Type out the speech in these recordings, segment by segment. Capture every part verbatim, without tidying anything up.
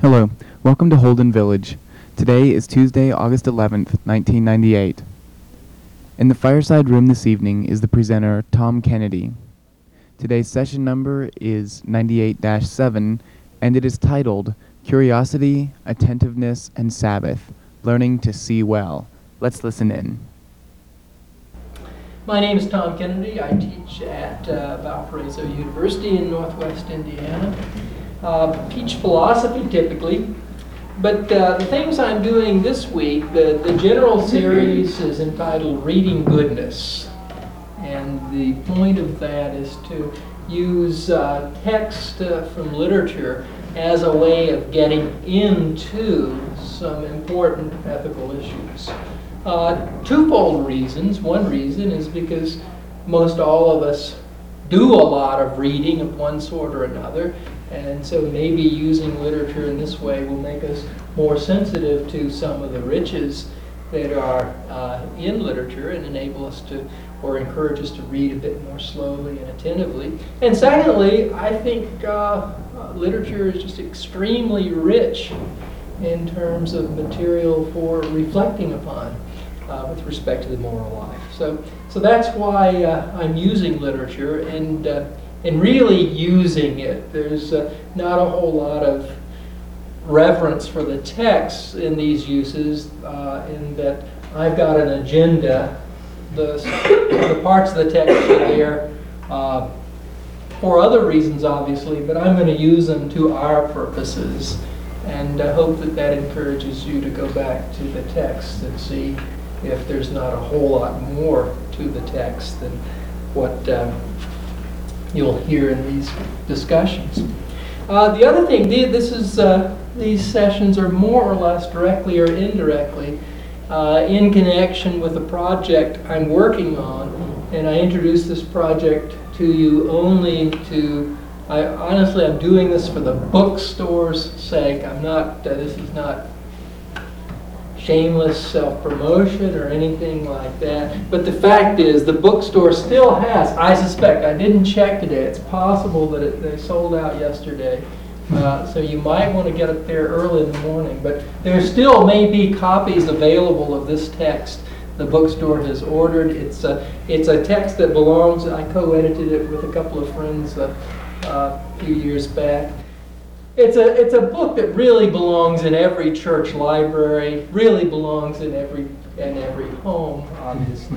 Hello, welcome to Holden Village. Today is Tuesday, August eleventh, nineteen ninety-eight. In the fireside room this evening is the presenter, Tom Kennedy. Today's session number is ninety-eight dash seven, and it is titled, Curiosity, Attentiveness, and Sabbath, Learning to See Well. Let's listen in. My name is Tom Kennedy. I teach at uh, Valparaiso University in Northwest Indiana. Uh, teach philosophy typically, but uh, the things I'm doing this week, the, the general series is entitled Reading Goodness. And the point of that is to use uh, text uh, from literature as a way of getting into some important ethical issues. Uh, twofold reasons. One reason is because most all of us do a lot of reading of one sort or another, and so maybe using literature in this way will make us more sensitive to some of the riches that are uh, in literature and enable us to, or encourage us to read a bit more slowly and attentively. And secondly, I think uh, uh, literature is just extremely rich in terms of material for reflecting upon uh, with respect to the moral life. So, so that's why uh, I'm using literature and uh, and really using it. There's uh, not a whole lot of reverence for the text in these uses, uh, in that I've got an agenda. The, the parts of the text are there uh, for other reasons, obviously, but I'm going to use them to our purposes. And I hope that that encourages you to go back to the text and see if there's not a whole lot more to the text than what um, you'll hear in these discussions. Uh, the other thing, the, this is uh, these sessions are more or less directly or indirectly uh, in connection with the project I'm working on, and I introduced this project to you only to. I honestly, I'm doing this for the bookstore's sake. I'm not. Uh, this is not shameless self-promotion or anything like that. But the fact is, the bookstore still has, I suspect, I didn't check today, it's possible that it, they sold out yesterday. Uh, so you might want to get up there early in the morning. But there still may be copies available of this text the bookstore has ordered. It's a, it's a text that belongs, I co-edited it with a couple of friends uh, uh, a few years back. It's a, it's a book that really belongs in every church library, really belongs in every, in every home, obviously.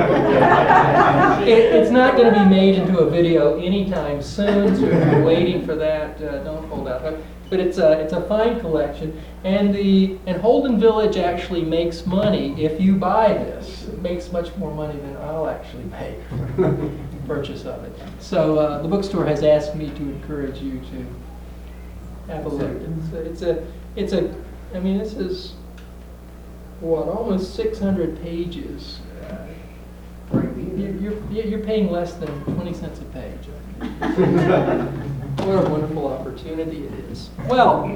it, it's not going to be made into a video anytime soon, so if you're waiting for that, uh, don't hold out hope. But it's a, it's a fine collection, and, the, and Holden Village actually makes money if you buy this. It makes much more money than I'll actually make from purchase of it. So uh, the bookstore has asked me to encourage you to have a look. It's a, it's a, it's a, I mean, this is, what, almost six hundred pages. Uh, you're, you're, you're paying less than twenty cents a page. What a wonderful opportunity it is. Well,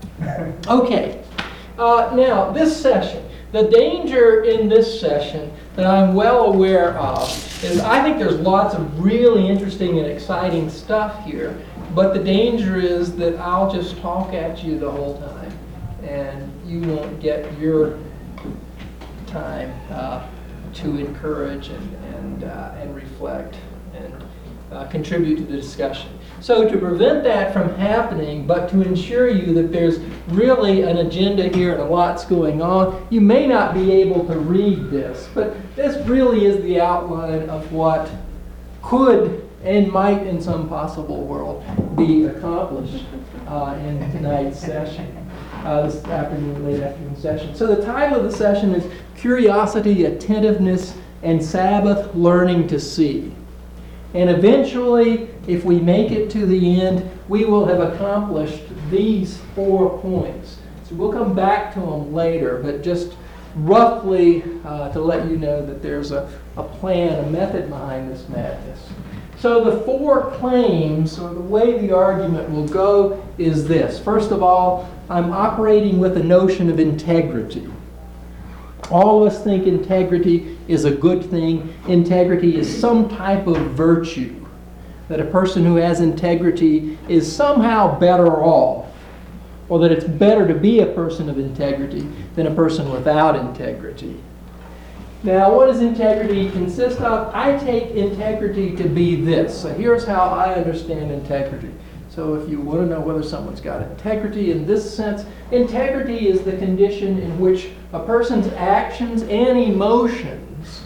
okay. Uh, now, this session, the danger in this session that I'm well aware of is I think there's lots of really interesting and exciting stuff here. But the danger is that I'll just talk at you the whole time, and you won't get your time uh, to encourage and and, uh, and reflect and uh, contribute to the discussion. So to prevent that from happening, but to ensure you that there's really an agenda here and a lot's going on, you may not be able to read this, but this really is the outline of what could and might in some possible world be accomplished uh, in tonight's session, uh, this afternoon, late afternoon session. So the title of the session is Curiosity, Attentiveness, and Sabbath, Learning to See. And eventually, if we make it to the end, we will have accomplished these four points. So we'll come back to them later, but just roughly uh, to let you know that there's a, a plan, a method behind this madness. So the four claims, or the way the argument will go, is this. First of all, I'm operating with a notion of integrity. All of us think integrity is a good thing. Integrity is some type of virtue. That a person who has integrity is somehow better off or that it's better to be a person of integrity than a person without integrity. Now, what does integrity consist of? I take integrity to be this. So here's how I understand integrity. So if you want to know whether someone's got integrity in this sense, integrity is the condition in which a person's actions and emotions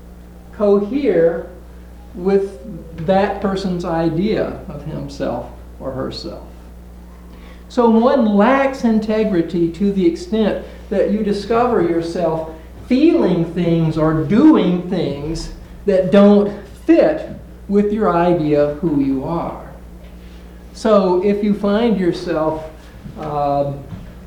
cohere with that person's idea of himself or herself. So one lacks integrity to the extent that you discover yourself feeling things or doing things that don't fit with your idea of who you are. So if you find yourself, um,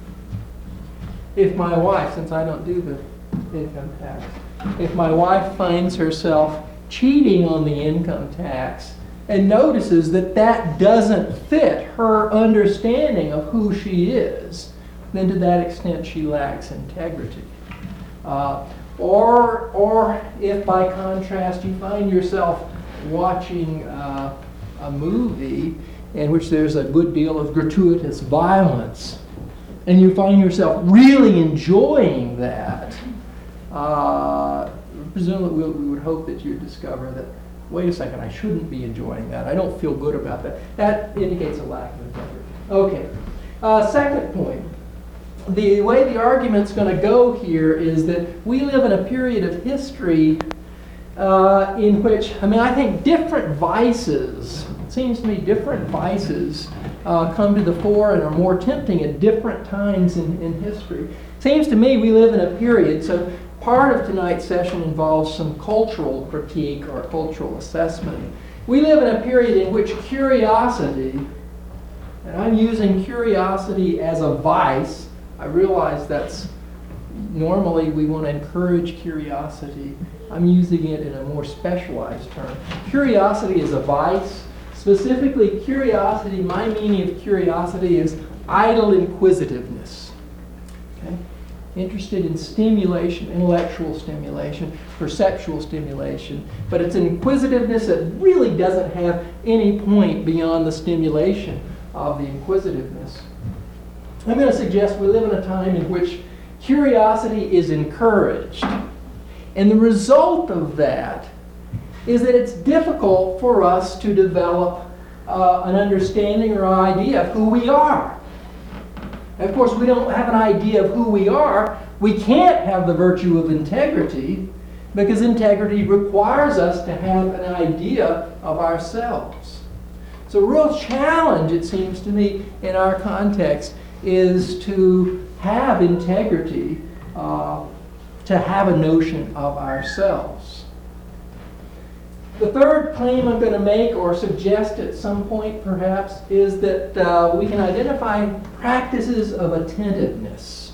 if my wife, since I don't do the income tax, if my wife finds herself cheating on the income tax and notices that that doesn't fit her understanding of who she is, then to that extent she lacks integrity. Uh, or, or if by contrast you find yourself watching uh, a movie in which there's a good deal of gratuitous violence, and you find yourself really enjoying that, uh, presumably we, we would hope that you discover that, wait a second, I shouldn't be enjoying that. I don't feel good about that. That indicates a lack of integrity. Okay. Uh, second point. The way the argument's going to go here is that we live in a period of history uh, in which, I mean, I think different vices, it seems to me different vices uh, come to the fore and are more tempting at different times in, in history. It seems to me we live in a period, so part of tonight's session involves some cultural critique or cultural assessment. We live in a period in which curiosity, and I'm using curiosity as a vice. I realize that's normally we want to encourage curiosity. I'm using it in a more specialized term. Curiosity is a vice. Specifically, curiosity, my meaning of curiosity is idle inquisitiveness. Okay? Interested in stimulation, intellectual stimulation, perceptual stimulation, but it's an inquisitiveness that really doesn't have any point beyond the stimulation of the inquisitiveness. I'm going to suggest we live in a time in which curiosity is encouraged. And the result of that is that it's difficult for us to develop uh, an understanding or idea of who we are. And of course, we don't have an idea of who we are. We can't have the virtue of integrity because integrity requires us to have an idea of ourselves. So a real challenge, it seems to me, in our context is to have integrity, uh, to have a notion of ourselves. The third claim I'm going to make, or suggest at some point perhaps, is that uh, we can identify practices of attentiveness.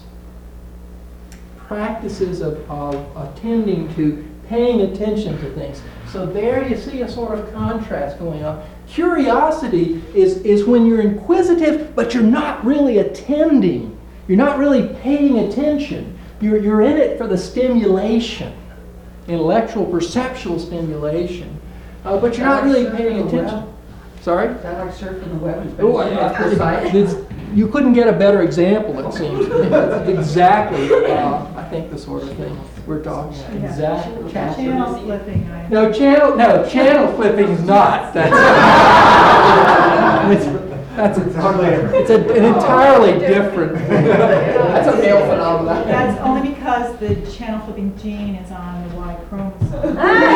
Practices of, of attending to, paying attention to things. So there you see a sort of contrast going on. Curiosity is, is when you're inquisitive, but you're not really attending. You're not really paying attention. You're, you're in it for the stimulation, intellectual, perceptual stimulation. Uh, but you're not really paying attention. Sorry? Is that like surfing the web? Oh, I- it's- you couldn't get a better example, it seems. It's exactly, uh, I think, the sort of thing we're talking about. Exactly. Channel flipping. I- No, channel, no, channel flipping is not. That's, it's, that's a, it's a, an entirely different thing. That's a male phenomenon. That's only because the channel flipping gene is on the Y chromosome.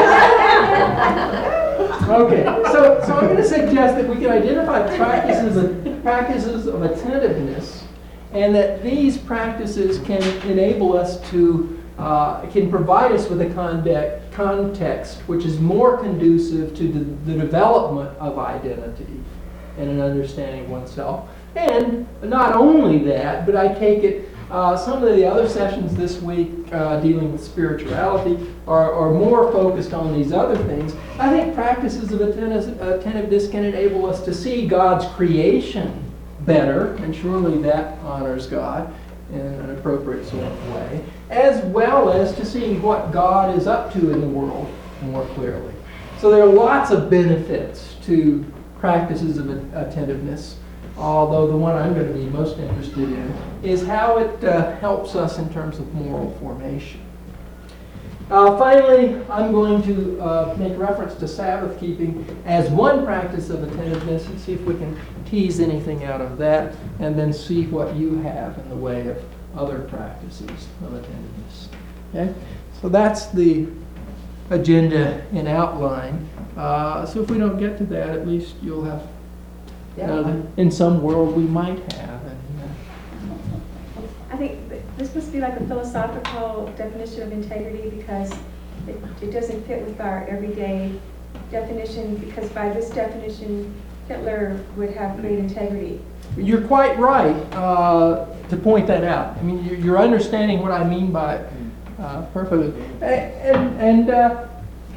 Okay, so, so I'm going to suggest that we can identify practices of, practices of attentiveness, and that these practices can enable us to, uh, can provide us with a context, context which is more conducive to the, the development of identity and an understanding of oneself. And not only that, but I take it Uh, some of the other sessions this week uh, dealing with spirituality are, are more focused on these other things. I think practices of attentive- attentiveness can enable us to see God's creation better, and surely that honors God in an appropriate sort of way, as well as to see what God is up to in the world more clearly. So there are lots of benefits to practices of attentiveness. although the one I'm going to be most interested in is how it uh, helps us in terms of moral formation. Uh, finally, I'm going to uh, make reference to Sabbath keeping as one practice of attentiveness and see if we can tease anything out of that, and then see what you have in the way of other practices of attentiveness. Okay? So that's the agenda in outline. Uh, so if we don't get to that, at least you'll have, uh, in some world we might have. And, uh, I think th- this must be like a philosophical definition of integrity, because it, it doesn't fit with our everyday definition, because by this definition, Hitler would have great integrity. You're quite right uh, to point that out. I mean, you're, you're understanding what I mean by it uh, perfectly. And, and uh,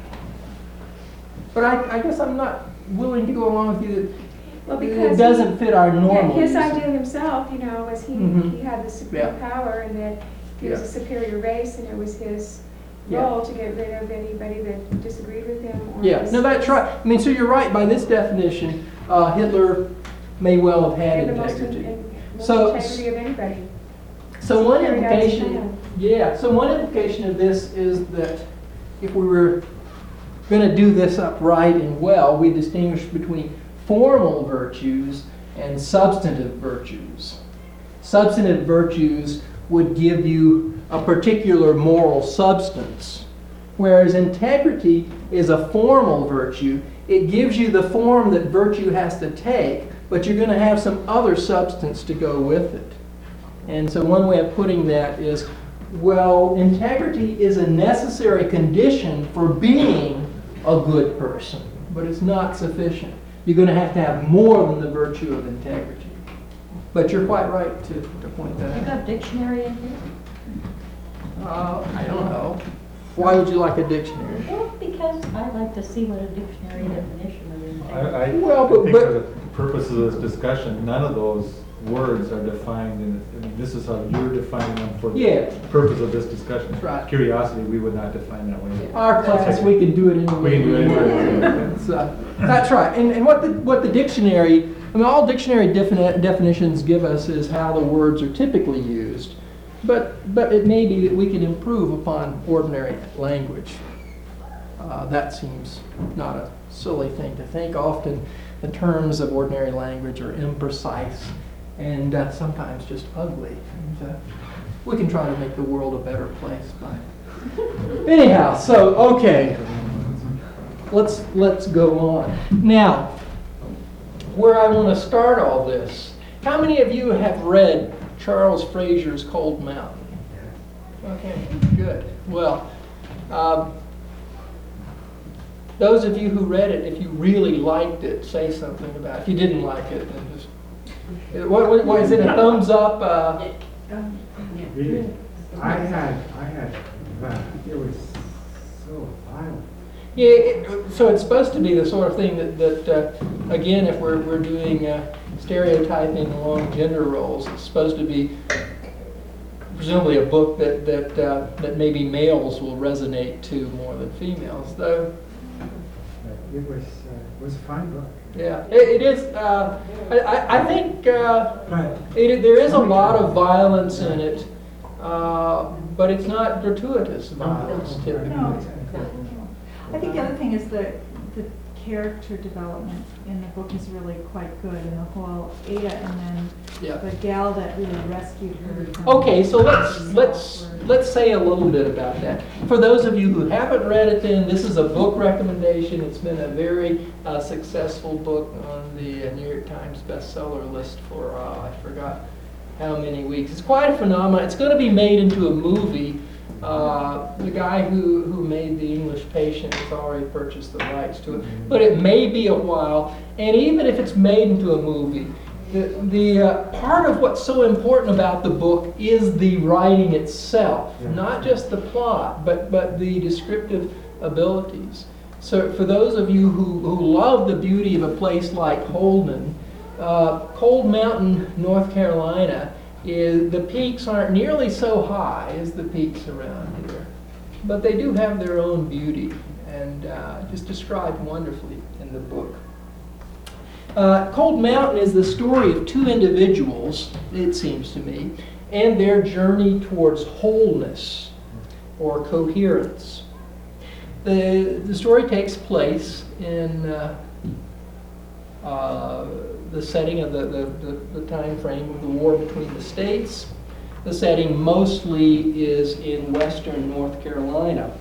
but I, I guess I'm not willing to go along with you that Well, because it doesn't fit our Yeah, normal. his usage. ideal himself, you know, was he, Mhm. he had the supreme Yeah. power, and that he was Yeah. a superior race, and it was his Yeah. role to get rid of anybody that disagreed with him. Or Yeah, was- no, that's right. I mean, so you're right. By this definition, uh, Hitler may well have had And the most, in- integrity. in- most So- integrity of anybody. So one Carried out his implication, plan. yeah, so one implication of this is that if we were going to do this upright and well, we distinguish between formal virtues and substantive virtues. Substantive virtues would give you a particular moral substance, whereas integrity is a formal virtue. It gives you the form that virtue has to take, but you're going to have some other substance to go with it. And so one way of putting that is, well, integrity is a necessary condition for being a good person, but it's not sufficient. You're going to have to have more than the virtue of integrity. But you're quite right to, to point that You out. got dictionary in here? Uh, I don't know. Why would you like a dictionary? Well, because I like to see what a dictionary definition of integrity. I, I Well, I but- think but- for the purpose of this discussion, none of those words are defined in, I mean, this is how you're defining them for Yeah. the purpose of this discussion. That's right. Curiosity, we would not define that way. Our class, we can do it any We way can do we it any way we want. want. It's, uh, That's right. And, and what the, what the dictionary, I mean, all dictionary defini- definitions give us is how the words are typically used. But, but it may be that we can improve upon ordinary language. Uh, that seems not a silly thing to think. Often the terms of ordinary language are imprecise and uh, sometimes just ugly. And, uh, we can try to make the world a better place by. Anyhow, so okay, let's let's go on now. Where I want to start all this. How many of you have read Charles Frazier's Cold Mountain? Okay, good. Well, um, those of you who read it, if you really liked it, say something about it. If you didn't like it, then just. What, what, what is it? A thumbs up? Uh, Really? I had, I had, uh, it was so violent. Yeah, it, so it's supposed to be the sort of thing that, that uh, again, if we're, we're doing uh, stereotyping along gender roles, it's supposed to be presumably a book that, that, uh, that maybe males will resonate to more than females, though. It was, uh, it was a fine book. Yeah, it, it is, uh, I, I- I think uh, But it, there is a lot of violence in it, uh, but it's not gratuitous violence typically. No, I think the other thing is that the character development in the book is really quite good, and the whole Ada and then Yeah. the gal that really rescued her. from- Okay, so let's let's let's say a little bit about that. For those of you who haven't read it, then this is a book recommendation. It's been a very uh, successful book on the uh, New York Times bestseller list for uh, I forgot how many weeks. It's quite a phenomenon. It's going to be made into a movie. Uh, the guy who, who made The English Patient has already purchased the rights to it, but it may be a while. And even if it's made into a movie, the, the uh, part of what's so important about the book is the writing itself, Yeah. not just the plot, but, but the descriptive abilities. So for those of you who, who love the beauty of a place like Holden, uh, Cold Mountain, North Carolina, is the peaks aren't nearly so high as the peaks around here, but they do have their own beauty and uh, just described wonderfully in the book. Uh, Cold Mountain is the story of two individuals, it seems to me, and their journey towards wholeness or coherence. The, the story takes place in uh, uh, the setting of the, the, the, the time frame of the war between the states. The setting mostly is in western North Carolina.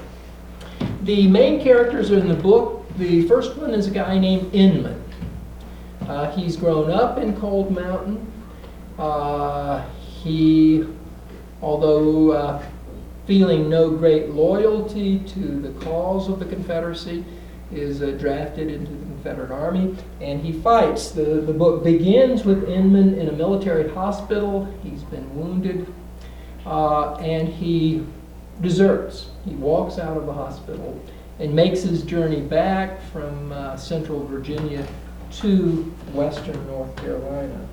The main characters are in the book. The first one is a guy named Inman. Uh, he's grown up in Cold Mountain. Uh, he, although uh, feeling no great loyalty to the cause of the Confederacy, is uh, drafted into the Confederate Army, and he fights. The, the book begins with Inman in a military hospital. He's been wounded, uh, and he deserts. He walks out of the hospital and makes his journey back from uh, central Virginia to western North Carolina.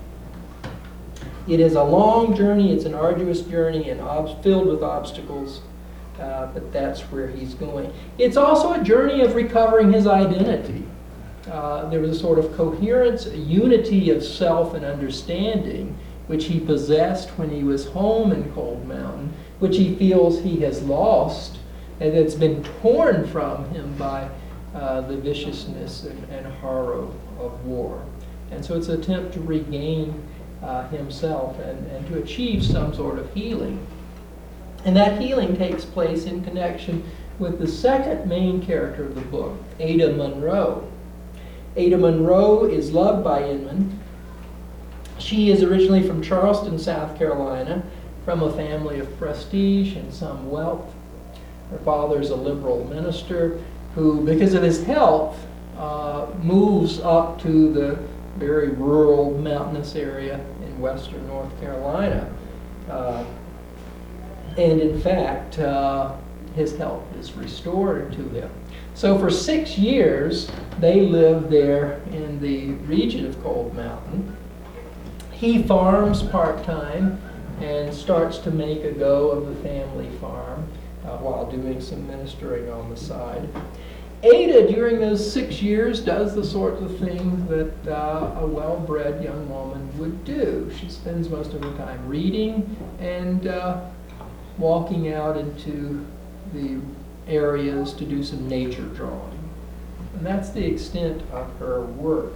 It is a long journey, it's an arduous journey, and ob- filled with obstacles, uh, but that's where he's going. It's also a journey of recovering his identity. Uh, there was a sort of coherence, a unity of self and understanding, which he possessed when he was home in Cold Mountain, which he feels he has lost, and that's been torn from him by uh, the viciousness and, and horror of war. And so it's an attempt to regain uh, himself and, and to achieve some sort of healing. And that healing takes place in connection with the second main character of the book, Ada Monroe. Ada Monroe is loved by Inman. She is originally from Charleston, South Carolina, from a family of prestige and some wealth. Her father is a liberal minister who, because of his health, uh, moves up to the very rural mountainous area in western North Carolina. Uh, and in fact, uh, his health is restored to him. So for six years, they lived there in the region of Cold Mountain. He farms part-time and starts to make a go of the family farm uh, while doing some ministering on the side. Ada, during those six years, does the sorts of things that uh, a well-bred young woman would do. She spends most of her time reading and uh, walking out into the areas to do some nature drawing. And that's the extent of her work.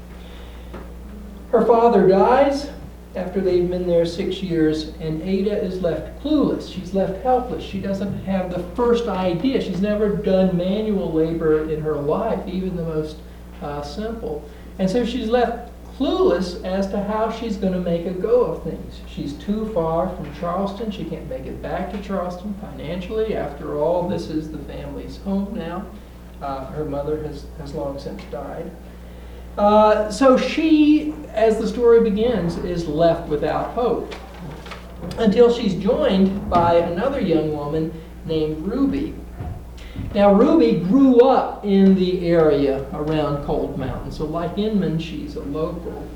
Her father dies after they've been there six years, and Ada is left clueless. She's left helpless. She doesn't have the first idea. She's never done manual labor in her life, even the most uh, simple. And so she's left clueless as to how she's going to make a go of things. She's too far from Charleston. She can't make it back to Charleston financially. After all, this is the family's home now. Uh, her mother has, has long since died. Uh, so she, as the story begins, is left without hope until she's joined by another young woman named Ruby. Now, Ruby grew up in the area around Cold Mountain, so like Inman, she's a local.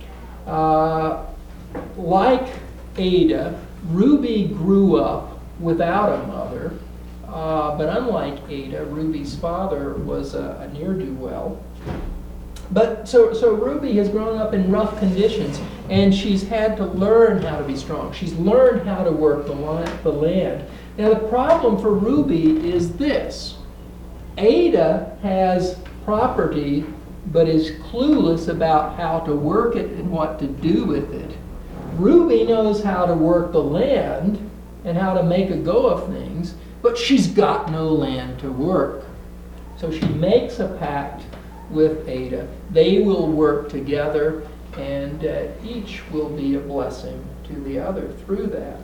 Uh, like Ada, Ruby grew up without a mother, uh, but unlike Ada, Ruby's father was a, a ne'er-do-well. But so, so Ruby has grown up in rough conditions, and she's had to learn how to be strong. She's learned how to work the, land, the land. Now the problem for Ruby is this. Ada has property, but is clueless about how to work it and what to do with it. Ruby knows how to work the land and how to make a go of things, but she's got no land to work. So she makes a pact with Ada. They will work together, and uh, each will be a blessing to the other through that.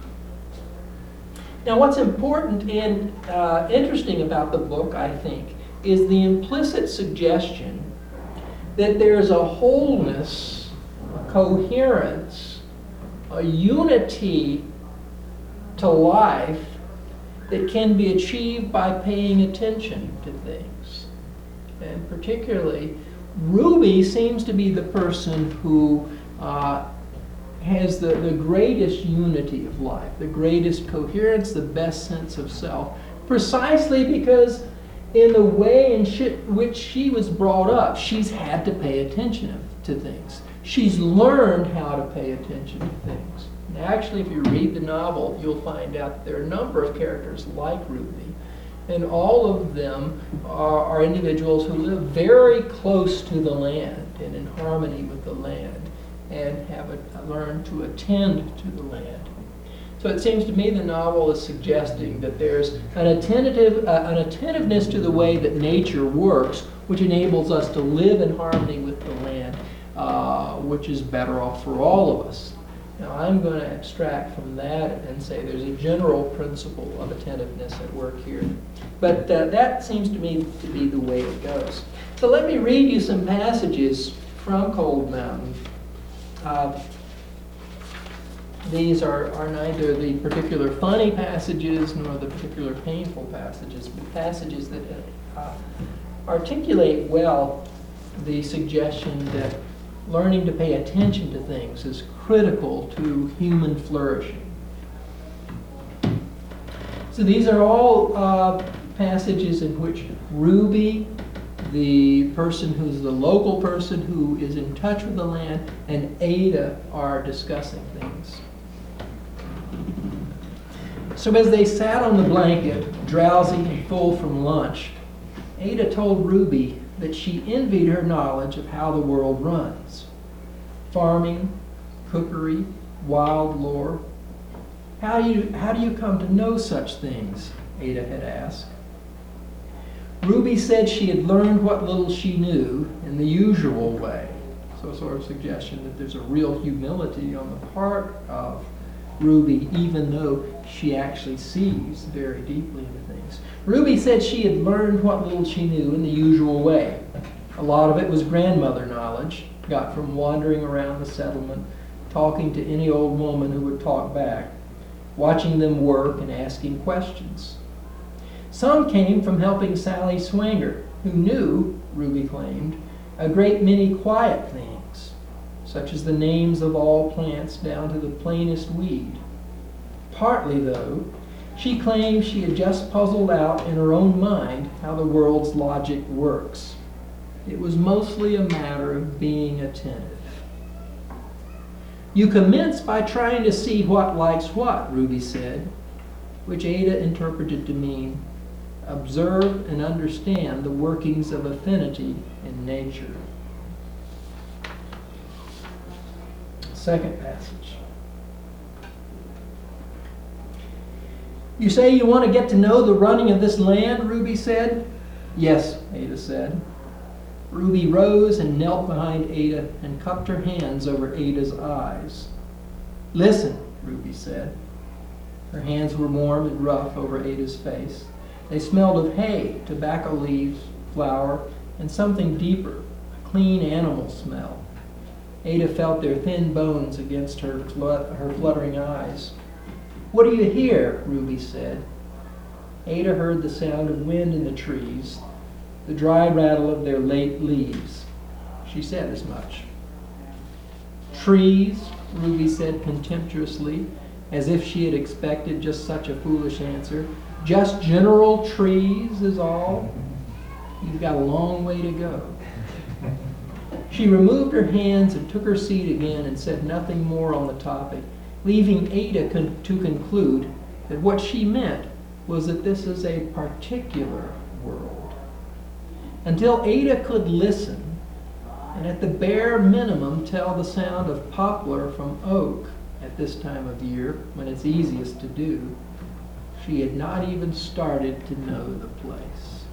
Now, what's important and uh, interesting about the book, I think, is the implicit suggestion that there's a wholeness, a coherence, a unity to life that can be achieved by paying attention to things. And particularly, Ruby seems to be the person who uh, has the, the greatest unity of life, the greatest coherence, the best sense of self, precisely because in the way in shi- which she was brought up, she's had to pay attention to things. She's learned how to pay attention to things. And actually, if you read the novel, you'll find out that there are a number of characters like Ruby, and all of them are, are individuals who live very close to the land and in harmony with the land, and have a, learned to attend to the land. So it seems to me the novel is suggesting that there's an attentive, uh, an attentiveness to the way that nature works, which enables us to live in harmony with the land, uh, which is better off for all of us. Now I'm going to abstract from that and say there's a general principle of attentiveness at work here. But uh, that seems to me to be the way it goes. So let me read you some passages from Cold Mountain. Uh, these are, are neither the particular funny passages nor the particular painful passages, but passages that uh, articulate well the suggestion that learning to pay attention to things is critical to human flourishing. So these are all uh, passages in which Ruby, the person who's the local person who is in touch with the land, and Ada are discussing things. So as they sat on the blanket, drowsy and full from lunch, Ada told Ruby that she envied her knowledge of how the world runs. Farming, cookery, wild lore. How do you, how do you come to know such things? Ada had asked. Ruby said she had learned what little she knew in the usual way. So a sort of suggestion that there's a real humility on the part of Ruby, even though she actually sees very deeply into things. Ruby said she had learned what little she knew in the usual way. A lot of it was grandmother knowledge, got from wandering around the settlement, talking to any old woman who would talk back, watching them work and asking questions. Some came from helping Sally Swanger, who knew, Ruby claimed, a great many quiet things, such as the names of all plants down to the plainest weed. Partly, though, she claimed she had just puzzled out in her own mind how the world's logic works. It was mostly a matter of being attentive. You commence by trying to see what likes what, Ruby said, which Ada interpreted to mean observe and understand the workings of affinity in nature. Second passage. You say you want to get to know the running of this land, Ruby said. Yes, Ada said. Ruby rose and knelt behind Ada and cupped her hands over Ada's eyes. Listen, Ruby said. Her hands were warm and rough over Ada's face. They smelled of hay, tobacco leaves, flour, and something deeper, a clean animal smell. Ada felt their thin bones against her, flut- her fluttering eyes. What do you hear? Ruby said. Ada heard the sound of wind in the trees, the dry rattle of their late leaves. She said as much. Trees, Ruby said contemptuously, as if she had expected just such a foolish answer. Just general trees is all? You've got a long way to go. She removed her hands and took her seat again and said nothing more on the topic, leaving Ada con- to conclude that what she meant was that this is a particular world. Until Ada could listen, and at the bare minimum tell the sound of poplar from oak at this time of year, when it's easiest to do, she had not even started to know the place.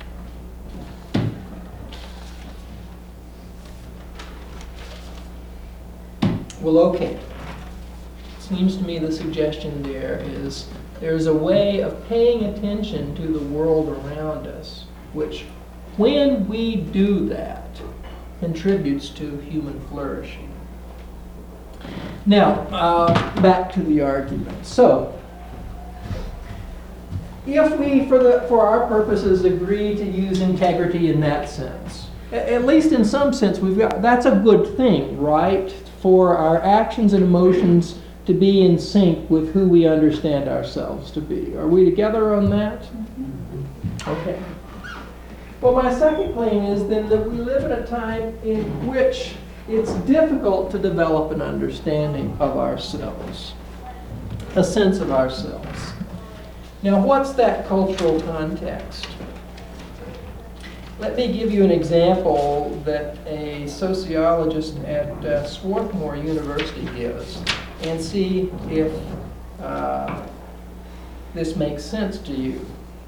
Well, okay. Seems to me the suggestion there is there's a way of paying attention to the world around us, which, when we do that, contributes to human flourishing. Now, uh, back to the argument. So, if we, for the for our purposes, agree to use integrity in that sense, at least in some sense, we've got that's a good thing, right? For our actions and emotions to be in sync with who we understand ourselves to be. Are we together on that? Okay. Well, my second claim is then that we live at a time in which it's difficult to develop an understanding of ourselves, a sense of ourselves. Now, what's that cultural context? Let me give you an example that a sociologist at uh, Swarthmore University gives and see if uh, this makes sense to you.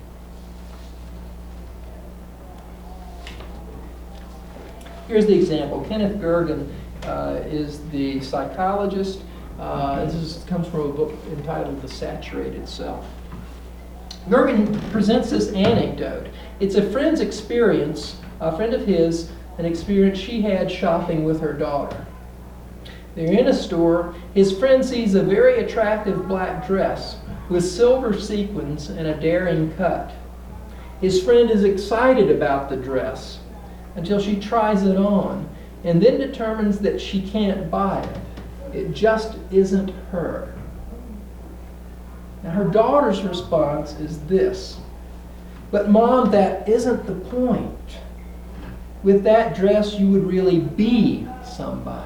Here's the example. Kenneth Gergen uh, is the psychologist. Uh, this is, comes from a book entitled The Saturated Self. Gergen presents this anecdote. It's a friend's experience, a friend of his, an experience she had shopping with her daughter. They're in a store. His friend sees a very attractive black dress with silver sequins and a daring cut. His friend is excited about the dress until she tries it on and then determines that she can't buy it. It just isn't her. Now, her daughter's response is this: "But Mom, that isn't the point. With that dress, you would really be somebody."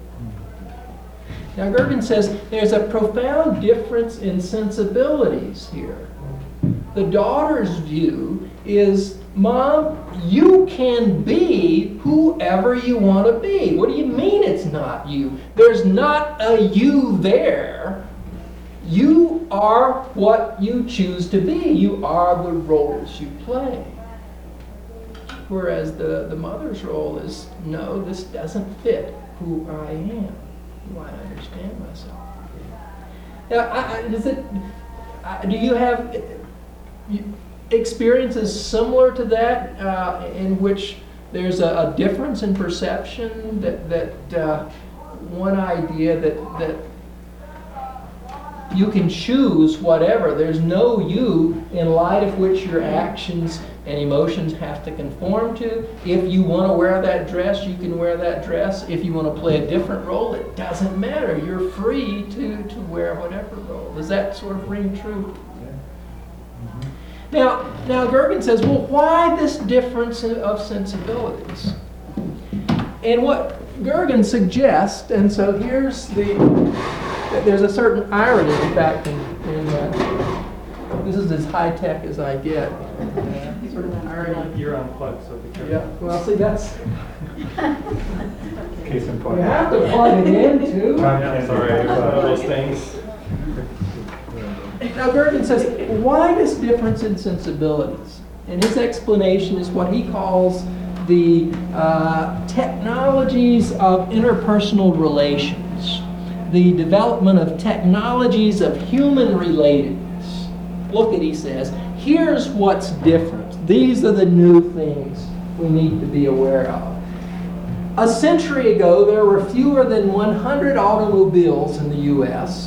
Now, Gergen says there's a profound difference in sensibilities here. The daughter's view is, Mom, you can be whoever you want to be. What do you mean it's not you? There's not a you there. You are what you choose to be. You are the roles you play. Whereas the, the mother's role is, no, this doesn't fit who I am, who I understand myself. Now, I, I, does it, I, do you have experiences similar to that uh, in which there's a, a difference in perception, that, that uh, one idea that, that you can choose whatever. There's no you in light of which your actions and emotions have to conform to. If you want to wear that dress, you can wear that dress. If you want to play a different role, it doesn't matter. You're free to, to wear whatever role. Does that sort of ring true? Yeah. Mm-hmm. Now, now Gergen says, well, why this difference of sensibilities? And what Gergen suggests, and so here's the, there's a certain irony, in fact, in, in uh, this is as high-tech as I get. Uh, sort of irony. You're unplugged, so be careful. Yeah, well, see, that's, Case in point. you have to plug it in, too. Yeah, sorry, it's one of those things. Now, Gergen says, why this difference in sensibilities? And his explanation is what he calls the uh, technologies of interpersonal relations, the development of technologies of human relatedness. Look at, he says, here's what's different. These are the new things we need to be aware of. A century ago, there were fewer than one hundred automobiles in the U S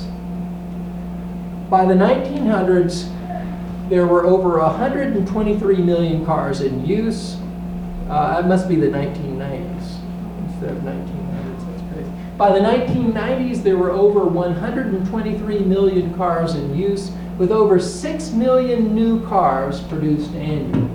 By the nineteen hundreds, there were over one hundred twenty-three million cars in use. Uh, it must be the nineteen nineties instead of nineteen hundreds. That's crazy. By the nineteen nineties, there were over one hundred twenty-three million cars in use, with over six million new cars produced annually.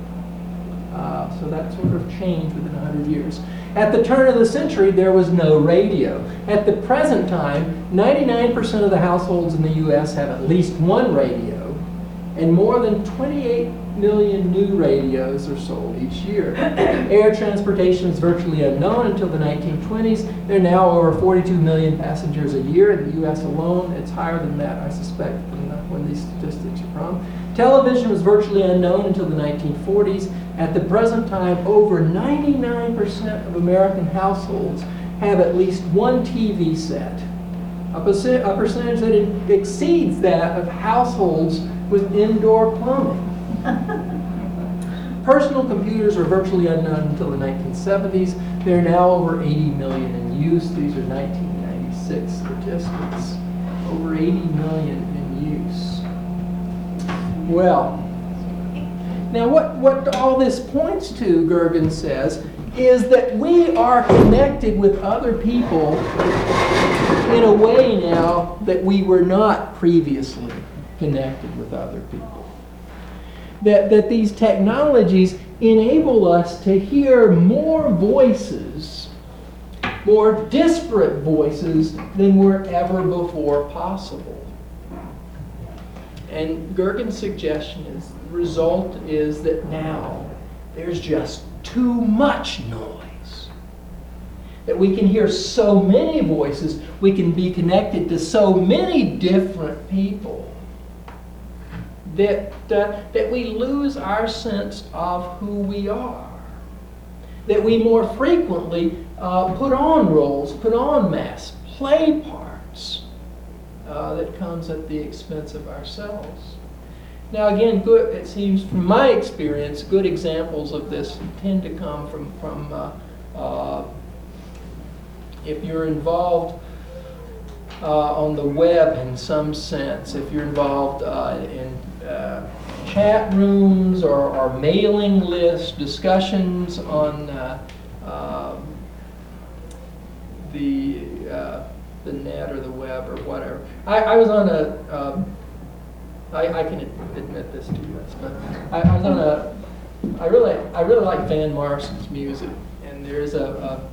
Uh, so that sort of changed within one hundred years. At the turn of the century, there was no radio. At the present time, ninety-nine percent of the households in the U S have at least one radio, and more than twenty-eight million new radios are sold each year. Air transportation is virtually unknown until the nineteen twenties. There are now over forty-two million passengers a year in the U S alone. It's higher than that, I suspect, from the, when these statistics are from. Television was virtually unknown until the nineteen forties. At the present time, over ninety-nine percent of American households have at least one T V set, a, percent, a percentage that exceeds that of households with indoor plumbing. Personal computers were virtually unknown until the nineteen seventies. There are now over eighty million in use. These are nineteen ninety-six statistics. Over eighty million in use. Well, now what, what all this points to, Gergen says, is that we are connected with other people in a way now that we were not previously connected with other people. that, that these technologies enable us to hear more voices, more disparate voices than were ever before possible. And Gergen's suggestion is, the result is that now there's just too much noise. That we can hear so many voices, we can be connected to so many different people, that, uh, that we lose our sense of who we are. That we more frequently uh, put on roles, put on masks, play parts uh, that comes at the expense of ourselves. Now again, good, it seems from my experience, good examples of this tend to come from, from uh, uh, if you're involved uh, on the web in some sense, if you're involved uh, in uh, chat rooms or, or mailing lists, discussions on uh, uh, the, uh, the net or the web or whatever. I, I was on a, uh, I, I can admit this to you, but I, I was on a, I really, I really like Van Morrison's music, and there's a, a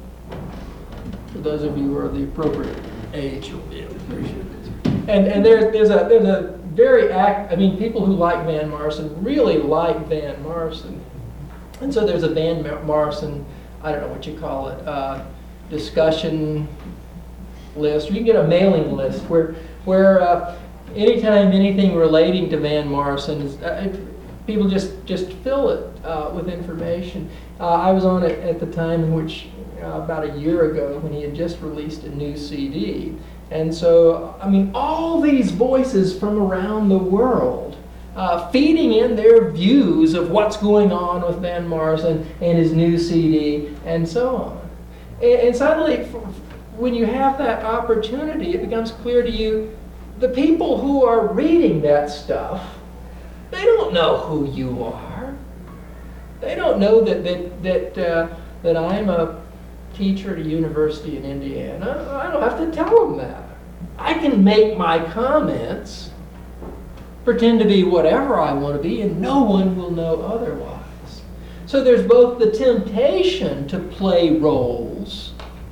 for those of you who are the appropriate age, you'll be able to appreciate this. And and there's there's a there's a very act. I mean, people who like Van Morrison really like Van Morrison, and so there's a Van Morrison, I don't know what you call it, uh, discussion list. Or you can get a mailing list where where uh, anytime anything relating to Van Morrison is, uh, it, people just just fill it uh, with information. Uh, I was on it at the time in which. Uh, about a year ago when he had just released a new C D. And so, I mean, all these voices from around the world uh, feeding in their views of what's going on with Van Morrison and his new C D and so on. And, and suddenly, when you have that opportunity, it becomes clear to you the people who are reading that stuff, they don't know who you are. They don't know that, that, that, uh, that I'm a teacher at a university in Indiana. I don't have to tell them that. I can make my comments, pretend to be whatever I want to be, and no one will know otherwise. So there's both the temptation to play roles,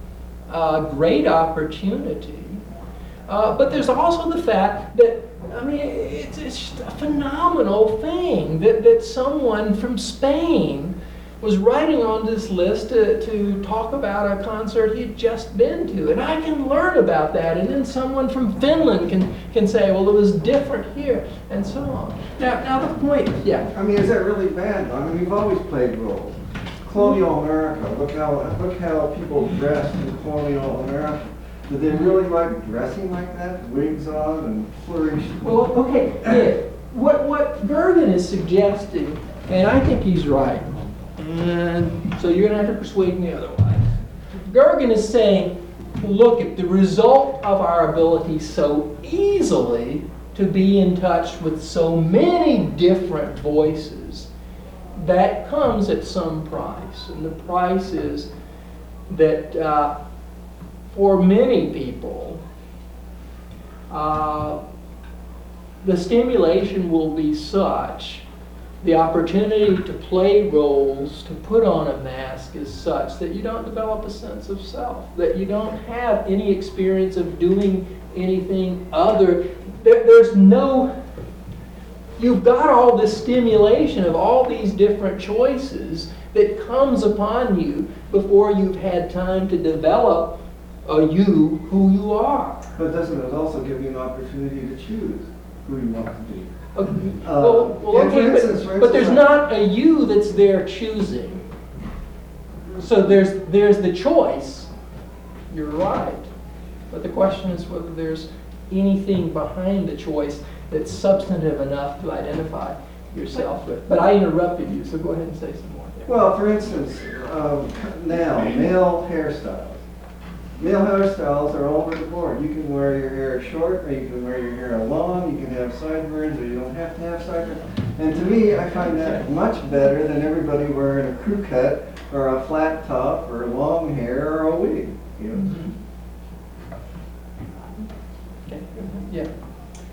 uh, great opportunity, uh, but there's also the fact that, I mean, it's, it's just a phenomenal thing that, that someone from Spain was writing on this list to, to talk about a concert he'd just been to. And I can learn about that. And then someone from Finland can, can say, well, it was different here, and so on. Now, now the point, yeah. I mean, is that really bad? I mean, we've always played roles. Colonial America, look how, look how people dressed in colonial America. Did they really like dressing like that? Wigs on and flourish? Well, okay, yeah. What, what Gergen is suggesting, and I think he's right, and so you're going to have to persuade me otherwise. Gergen is saying, look at the result of our ability so easily to be in touch with so many different voices, that comes at some price. And the price is that uh, for many people, uh, the stimulation will be such, the opportunity to play roles, to put on a mask is such that you don't develop a sense of self, that you don't have any experience of doing anything other. There, there's no, you've got all this stimulation of all these different choices that comes upon you before you've had time to develop a you who you are. But doesn't it also give you an opportunity to choose who you want to be? Okay. Uh, well, well, and for okay, instance- but, for but there's instance, not a you that's there choosing. So there's there's the choice. You're right. But the question is whether there's anything behind the choice that's substantive enough to identify yourself with. But I interrupted you, so go ahead and say some more. Yeah. Well, for instance, um, now, male hairstyles. Male hairstyles are all over the board. You can wear your hair short, or you can wear your hair long, you can have sideburns, or you don't have to have sideburns. And to me, I find that much better than everybody wearing a crew cut, or a flat top, or long hair, or a wig. You know? Mm-hmm. Okay. Yeah.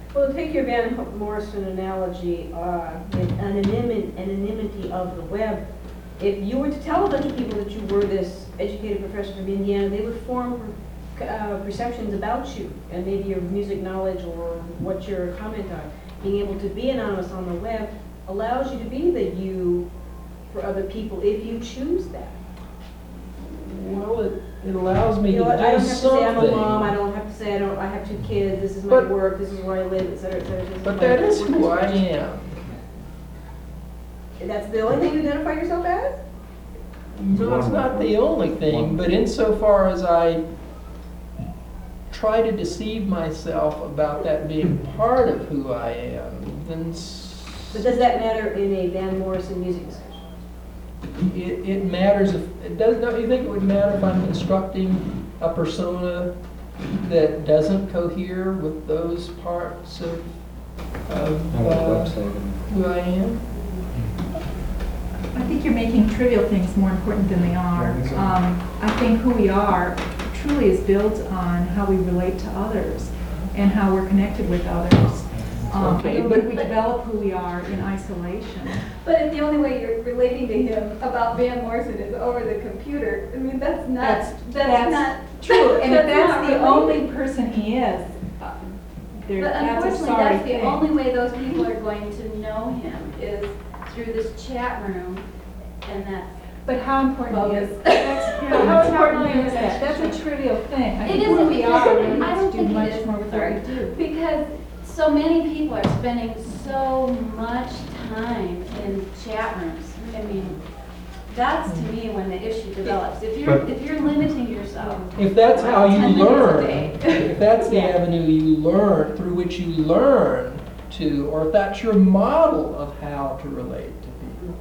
Well, take your Van Morrison analogy, uh, with anonymity, anonymity of the web. If you were to tell a bunch of people that you were this educated professor from Indiana, they would form uh, perceptions about you and maybe your music knowledge or what your comment on. Being able to be anonymous on the web allows you to be the you for other people if you choose that. Well, it, it allows me You know, to I do don't have to say I'm a something. mom, I don't have to say I don't, I have two kids, this is my But- work, this is where I live, et cetera, et cetera. This is But my that is work who I experience. am. And that's the only thing you identify yourself as? No, it's not the only thing, but insofar as I try to deceive myself about that being part of who I am, then s- But does that matter in a Van Morrison music discussion? it, it matters if, it does, don't you think it would matter if I'm constructing a persona that doesn't cohere with those parts of, of On the uh, website. who I am? I think you're making trivial things more important than they are. Yeah, I think so. Um, I think who we are truly is built on how we relate to others and how we're connected with others. Um, I Okay, don't but- think we develop who we are in isolation. But if the only way you're relating to him about Van Morrison is over the computer, I mean, that's not, That's, that's that's not. true. And if not that's the related. only person he is, uh, there, But that's a unfortunately, sorry that's the thing. only way those people are going to know him is through this chat room, and that's But how important is, bogus. that's, How how important important is is that? that? That's a trivial thing. I It think isn't who we because- are really I needs don't to do think it much is, more with sorry. what we do. Because so many people are spending so much time in chat rooms. I mean, that's to me when the issue develops. If you're, But- if you're limiting yourself. If that's how you ten minutes a learn, day. if that's the Yeah. avenue you learn, through which you learn to, or if that's your model of how to relate to people.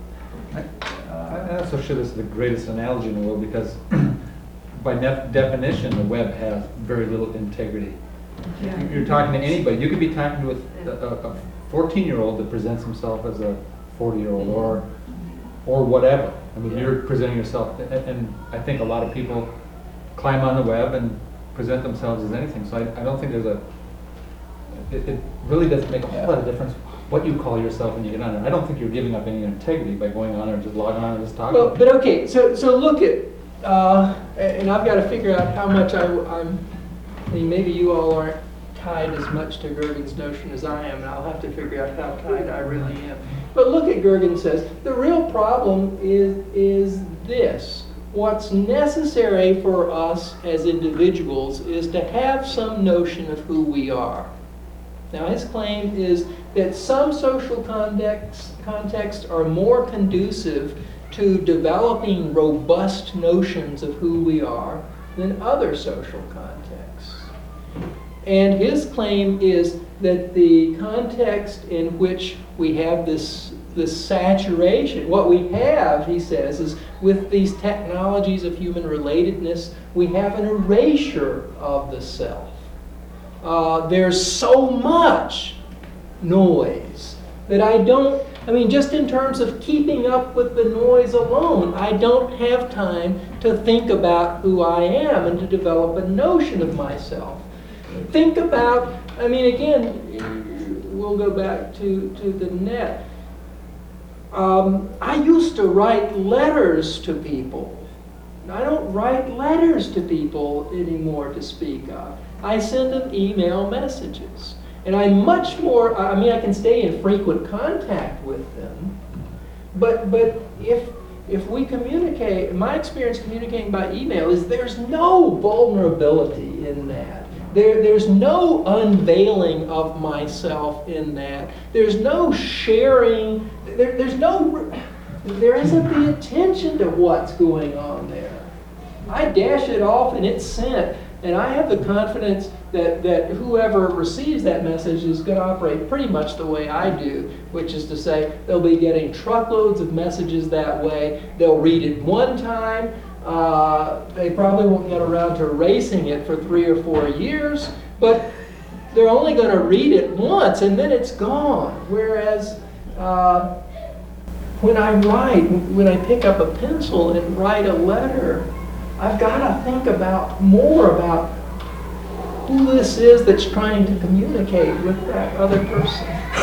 I I'm not so sure this is the greatest analogy in the world, because by nef- definition, the web has very little integrity. Yeah. You're talking to anybody, you could be talking with a fourteen-year-old that presents himself as a forty-year-old, or, or whatever. I mean, you're presenting yourself, and, and I think a lot of people climb on the web and present themselves as anything, so I, I don't think there's a, it, it really doesn't make a whole lot of difference what you call yourself when you get on there. I don't think you're giving up any integrity by going on there and just logging on and just talking. Well, but okay, so, so look at, uh, and I've got to figure out how much I, I'm, I mean, maybe you all aren't tied as much to Gergen's notion as I am, and I'll have to figure out how tied I really am. But look at Gergen says, the real problem is, is this. What's necessary for us as individuals is to have some notion of who we are. Now, his claim is that some social contexts, contexts are more conducive to developing robust notions of who we are than other social contexts. And his claim is that the context in which we have this, this saturation, what we have, he says, is with these technologies of human relatedness, we have an erasure of the self. Uh, there's so much noise that I don't, I mean, just in terms of keeping up with the noise alone, I don't have time to think about who I am and to develop a notion of myself. Think about, I mean, again, we'll go back to, to the net. Um, I used to write letters to people. I don't write letters to people anymore to speak of. I send them email messages. And I'm much more, I mean, I can stay in frequent contact with them. But, but if, if we communicate, my experience communicating by email is there's no vulnerability in that. There, there's no unveiling of myself in that. There's no sharing. There, there's no, there isn't the attention to what's going on there. I dash it off and it's sent. And I have the confidence that, that whoever receives that message is going to operate pretty much the way I do, which is to say they'll be getting truckloads of messages that way. They'll read it one time. Uh, they probably won't get around to erasing it for three or four years, but they're only going to read it once and then it's gone. Whereas uh, when I write, when I pick up a pencil and write a letter, I've got to think about more about who this is that's trying to communicate with that other person.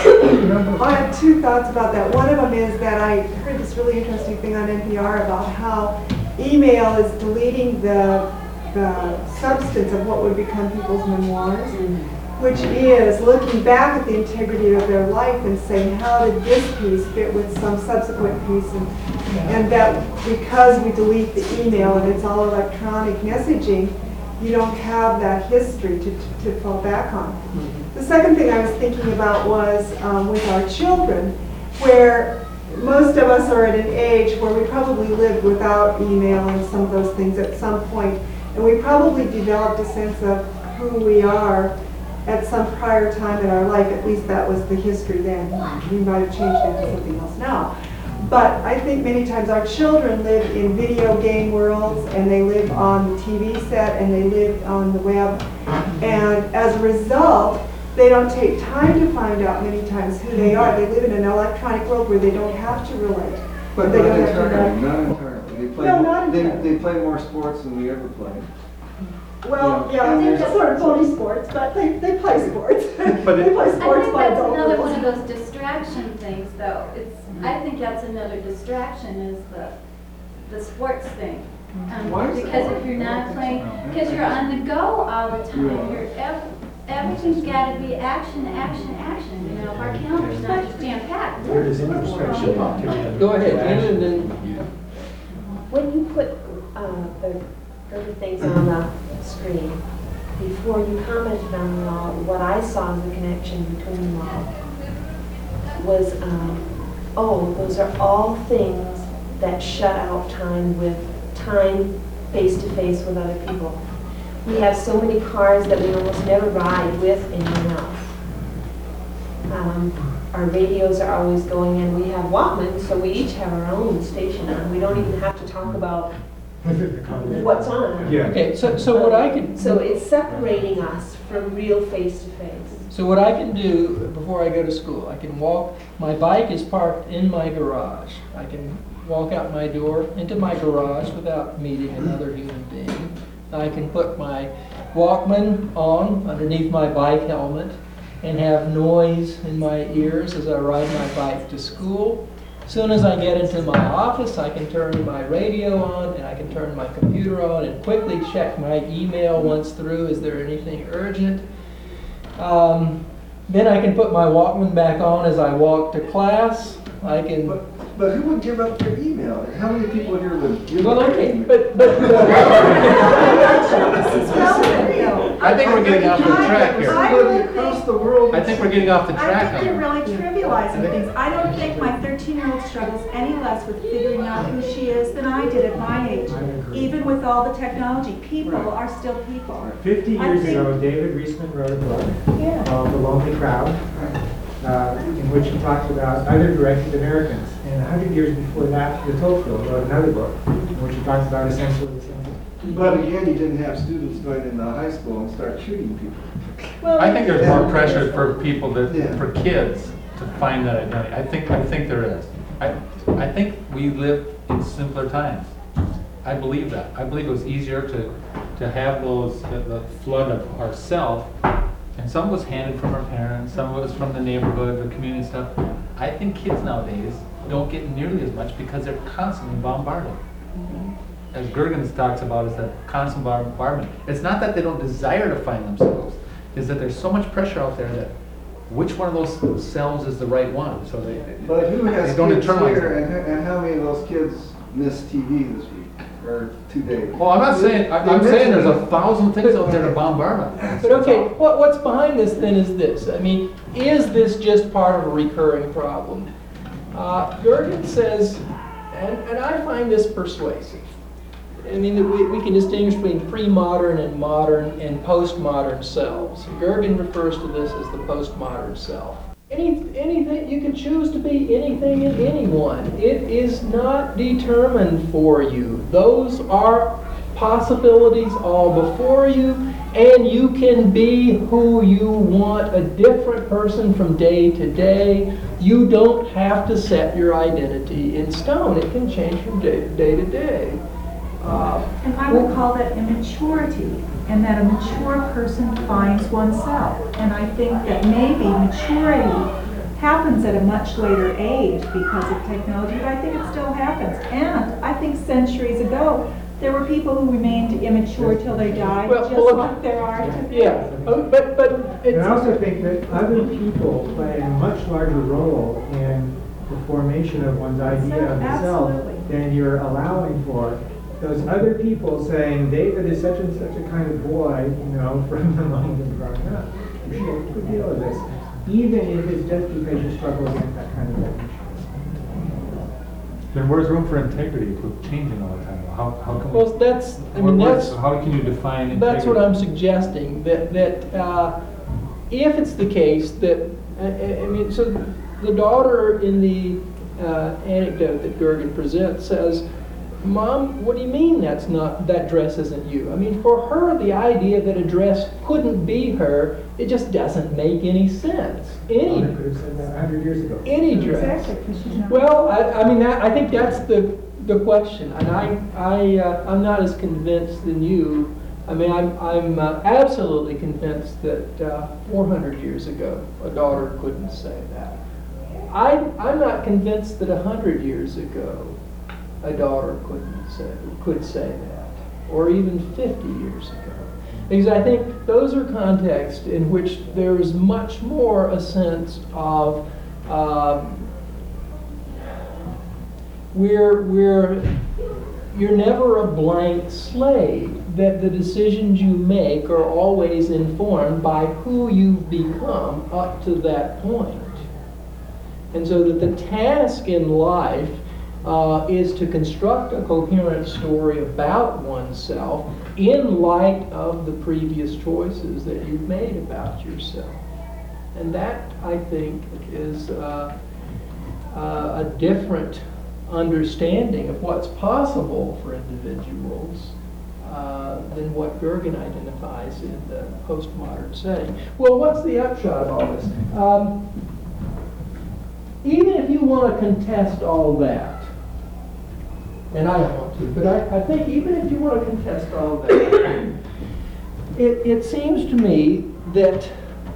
I have two thoughts about that. One of them is that I heard this really interesting thing on N P R about how email is deleting the, the substance of what would become people's memoirs, which is looking back at the integrity of their life and saying, how did this piece fit with some subsequent piece? And, and that because we delete the email and it's all electronic messaging, you don't have that history to, to, to fall back on. The second thing I was thinking about was um, with our children, where most of us are at an age where we probably lived without email and some of those things at some point, and we probably developed a sense of who we are at some prior time in our life. At least that was the history then. We might have changed it to something else now. But I think many times our children live in video game worlds, and they live on the T V set, and they live on the web, and as a result, they don't take time to find out many times who they are. They live in an electronic world where they don't have to relate. But they not don't have to entirely, know. not entirely. They play, No, not they, entirely. they play more sports than we ever played. Well, Yeah. yeah, And they're there's- sort of pony sports, but they, they play sports. But They it- play I sports think by that's adult another rules. one of those distraction things, though. It's, I think that's another distraction is the, the sports thing. Um, Why is that? because if you're not playing, because you're on the go all the time, Yeah. you're, ev- everything's gotta be action, action, action, you know, if our calendar's not just jam-packed. There is introspection activity. Go ahead, Gina, and then When you put uh, the other things on the screen, before you commented on them all, what I saw as the connection between them all was, um, oh, those are all things that shut out time with time face-to-face with other people. We have so many cars that we almost never ride with anyone else. Um, our radios are always going in. We have Walkman, so we each have our own station on. We don't even have to talk about what's on. Yeah. okay, so, so what I could, So it's separating us from real face-to-face. so what I can do before I go to school, I can walk, my bike is parked in my garage. I can walk out my door into my garage without meeting another human being. I can put my Walkman on underneath my bike helmet and have noise in my ears as I ride my bike to school. As soon as I get into my office, I can turn my radio on and I can turn my computer on and quickly check my email once through. Is there anything urgent? Um, then I can put my Walkman back on as I walk to class. I can. But, but who would give up their email? How many people here would give Well, up their okay, email? but but. I think we're getting off the track here. Everybody across the world. I think we're getting off the I track think you're on really trivializing things. I don't think my thirteen-year-old struggles any less with figuring out who she is than I did at my age. I agree. Even with all the technology, people are still people. Fifty I years think- ago, David Reisman wrote a book Yeah. called The Lonely Crowd, uh, in which he talked about other-directed Americans. And a hundred years before that, De Tocqueville wrote another book in which he talks about essentially the same thing. But again, you didn't have students going into high school and start shooting people. Well, I think there's more pressure for people that, Yeah. for kids to find that identity. I think, I think there is. I, I think we live in simpler times. I believe that. I believe it was easier to, to have those, the, the flood of ourself, and some was handed from our parents, some was from the neighborhood, the community stuff. I think kids nowadays don't get nearly as much because they're constantly bombarded. As Gergens talks about, is that constant bombardment. It's not that they don't desire to find themselves, it's that there's so much pressure out there that which one of those selves is the right one. So they, But who has they don't kids internalize here, it. and, ho- and how many of those kids missed T V this week, or two days? Well, I'm not saying, I- I'm They saying there's a mentioned- thousand things out there to bombard them. But okay, what, what's behind this then is this. I mean, is this just part of a recurring problem? Uh, Gergen says, and, and I find this persuasive. I mean, that we, we can distinguish between pre-modern and modern and postmodern selves. Gergen refers to this as the postmodern self. Any, anything, you can choose to be anything and anyone. It is not determined for you. Those are possibilities all before you, and you can be who you want, a different person from day to day. You don't have to set your identity in stone. It can change from day to day to day. Uh, And I would call that immaturity. and that a mature person finds oneself. And I think that maybe maturity happens at a much later age because of technology, but I think it still happens. And I think centuries ago, there were people who remained immature till they died, Well, just well, like there are today. Yeah, oh, but, but And it's, I also think that other people play a much larger role in the formation of one's idea of the self Absolutely. than you're allowing for. Those other people saying, David is such and such a kind of boy, you know, from the moment of growing up. You should make a good deal of this. Even if it's just because you struggle against that kind of recognition. Then where's room for integrity with changing all the time? How, how can we? well, that's, I where- mean, where's- that's, How can you define integrity? that's what I'm suggesting, that, that uh, if it's the case that, I, I I mean, so the daughter in the uh, anecdote that Gergen presents says, Mom, what do you mean that's not, that dress isn't you? I mean, for her, the idea that a dress couldn't be her, it just doesn't make any sense. Any, I could have said that a hundred years ago. any dress. Exactly, 'cause she's not- Well, I, I mean, that, I think that's the, the question, and I, I, uh, I'm not as convinced than you. I mean, I'm, I'm uh, absolutely convinced that uh, four hundred years ago, a daughter couldn't say that. I, I'm not convinced that one hundred years ago, a daughter couldn't say, could say that, or even fifty years ago. Because I think those are contexts in which there is much more a sense of um, we're, we're, you're never a blank slate, that the decisions you make are always informed by who you've become up to that point. And so that the task in life uh, is to construct a coherent story about oneself in light of the previous choices that you've made about yourself. And that, I think, is uh, uh, a different understanding of what's possible for individuals uh, than what Gergen identifies in the postmodern setting. Well, what's the upshot of all this? Um, even if you want to contest all that, and I don't want to, but I, I think even if you want to contest all that, it, it seems to me that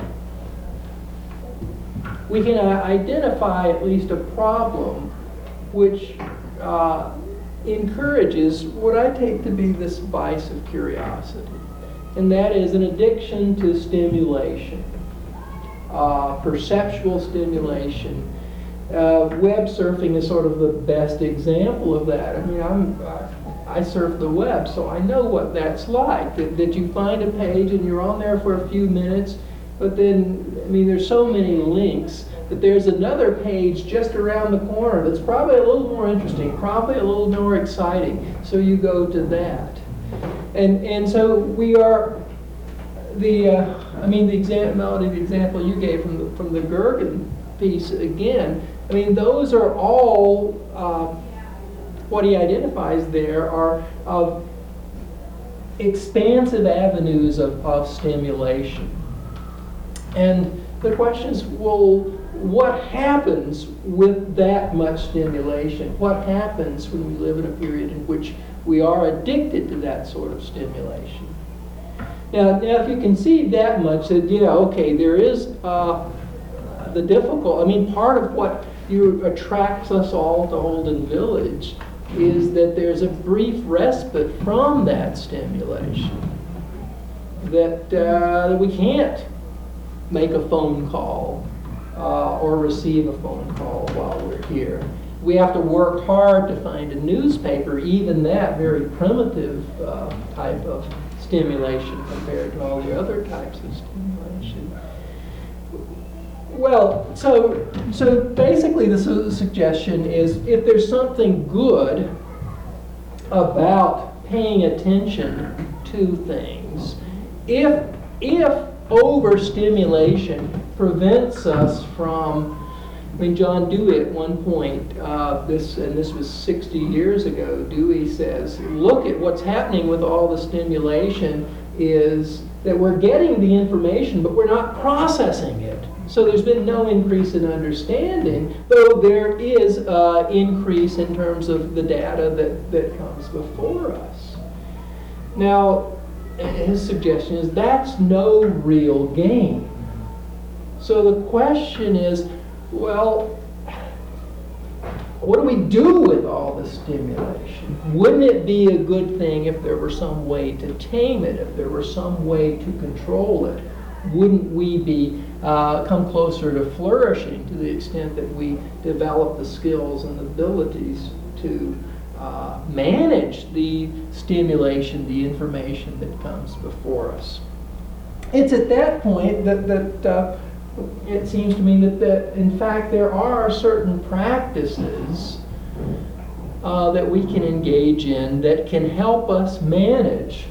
we can uh, identify at least a problem which uh, encourages what I take to be this vice of curiosity, and that is an addiction to stimulation, uh, perceptual stimulation. Uh, web surfing is sort of the best example of that. I mean, I'm, I surf the web, so I know what that's like, that, that you find a page and you're on there for a few minutes, but then, I mean, there's so many links that there's another page just around the corner that's probably a little more interesting, probably a little more exciting, so you go to that. And, and so we are, the, uh, I mean, the example, Melody, the example you gave from the, from the Gergen piece again, I mean, those are all, uh, what he identifies there are uh, expansive avenues of, of stimulation. And the question is, well, what happens with that much stimulation? What happens when we live in a period in which we are addicted to that sort of stimulation? Now, now if you concede that much, that, yeah, okay, there is uh, the difficult, I mean, part of what you, attracts us all to Holden Village is that there's a brief respite from that stimulation. That, uh, that we can't make a phone call uh, or receive a phone call while we're here. We have to work hard to find a newspaper, even that very primitive uh, type of stimulation compared to all the other types of stimulation. Well, so, so basically the su- suggestion is if there's something good about paying attention to things, if, if overstimulation prevents us from, I mean, John Dewey at one point, uh, this and this was sixty years ago, Dewey says, look at what's happening with all the stimulation is that we're getting the information, but we're not processing it. So there's been no increase in understanding, though there is an uh, increase in terms of the data that, that comes before us. Now, his suggestion is that's no real game. So the question is, well, what do we do with all this stimulation? Wouldn't it be a good thing if there were some way to tame it, if there were some way to control it? Wouldn't we be uh, come closer to flourishing to the extent that we develop the skills and abilities to uh, manage the stimulation, the information that comes before us? It's at that point that, that uh, it seems to me that, that in fact there are certain practices uh, that we can engage in that can help us manage